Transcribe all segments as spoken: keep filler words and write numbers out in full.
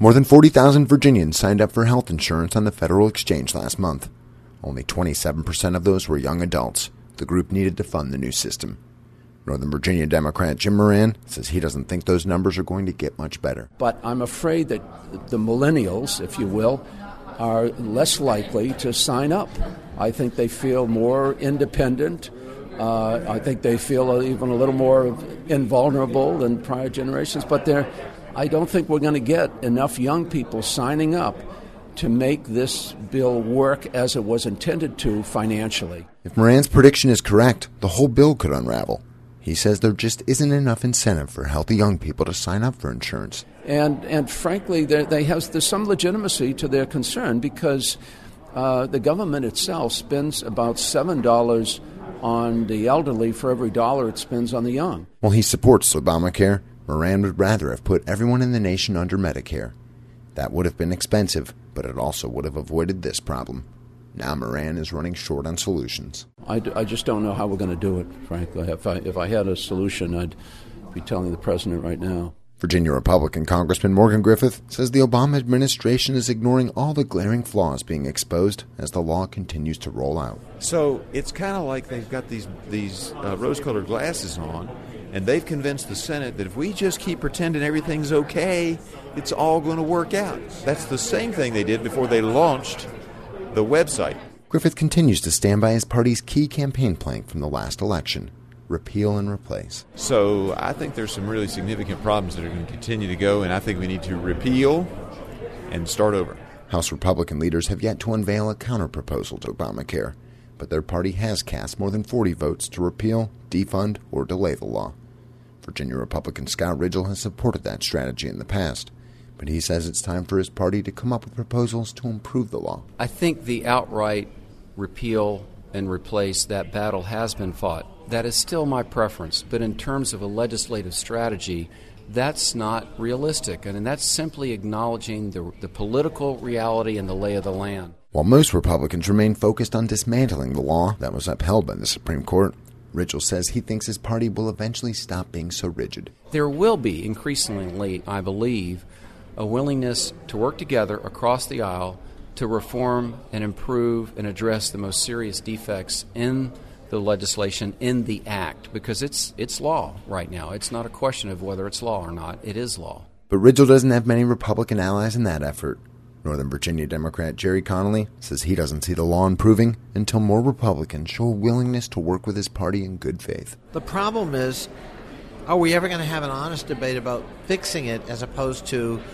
More than forty thousand Virginians signed up for health insurance on the Federal Exchange last month. Only twenty-seven percent of those were young adults. The group needed to fund the new system. Northern Virginia Democrat Jim Moran says he doesn't think those numbers are going to get much better. But I'm afraid that the millennials, if you will, are less likely to sign up. I think they feel more independent. Uh, I think they feel even a little more invulnerable than prior generations. But they're I don't think we're going to get enough young people signing up to make this bill work as it was intended to financially. If Moran's prediction is correct, the whole bill could unravel. He says there just isn't enough incentive for healthy young people to sign up for insurance. And and frankly, they have there's some legitimacy to their concern because uh, the government itself spends about seven dollars on the elderly for every dollar it spends on the young. While he supports Obamacare, Moran would rather have put everyone in the nation under Medicare. That would have been expensive, but it also would have avoided this problem. Now Moran is running short on solutions. I, d- I just don't know how we're going to do it, frankly. If I, if I had a solution, I'd be telling the president right now. Virginia Republican Congressman Morgan Griffith says the Obama administration is ignoring all the glaring flaws being exposed as the law continues to roll out. So it's kind of like they've got these, these uh, rose-colored glasses on, and they've convinced the Senate that if we just keep pretending everything's okay, it's all going to work out. That's the same thing they did before they launched the website. Griffith continues to stand by his party's key campaign plank from the last election: repeal and replace. So I think there's some really significant problems that are going to continue to go, and I think we need to repeal and start over. House Republican leaders have yet to unveil a counterproposal to Obamacare, but their party has cast more than forty votes to repeal, defund, or delay the law. Virginia Republican Scott Rigell has supported that strategy in the past, but he says it's time for his party to come up with proposals to improve the law. I think the outright repeal and replace, that battle has been fought. That is still my preference, but in terms of a legislative strategy, that's not realistic, and that's simply acknowledging the, the political reality and the lay of the land. While most Republicans remain focused on dismantling the law that was upheld by the Supreme Court, Rigell says he thinks his party will eventually stop being so rigid. There will be, increasingly, I believe, a willingness to work together across the aisle to reform and improve and address the most serious defects in the legislation, in the act, because it's it's law right now. It's not a question of whether it's law or not. It is law. But Rigell doesn't have many Republican allies in that effort. Northern Virginia Democrat Jerry Connolly says he doesn't see the law improving until more Republicans show a willingness to work with his party in good faith. The problem is, are we ever going to have an honest debate about fixing it as opposed to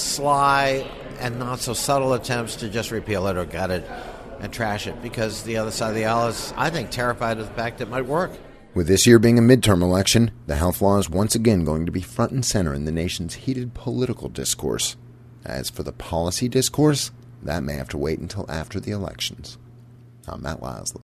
sly and not so subtle attempts to just repeal it or gut it and trash it? Because the other side of the aisle is, I think, terrified of the fact it might work. With this year being a midterm election, the health law is once again going to be front and center in the nation's heated political discourse. As for the policy discourse, that may have to wait until after the elections. I'm Matt Lasley.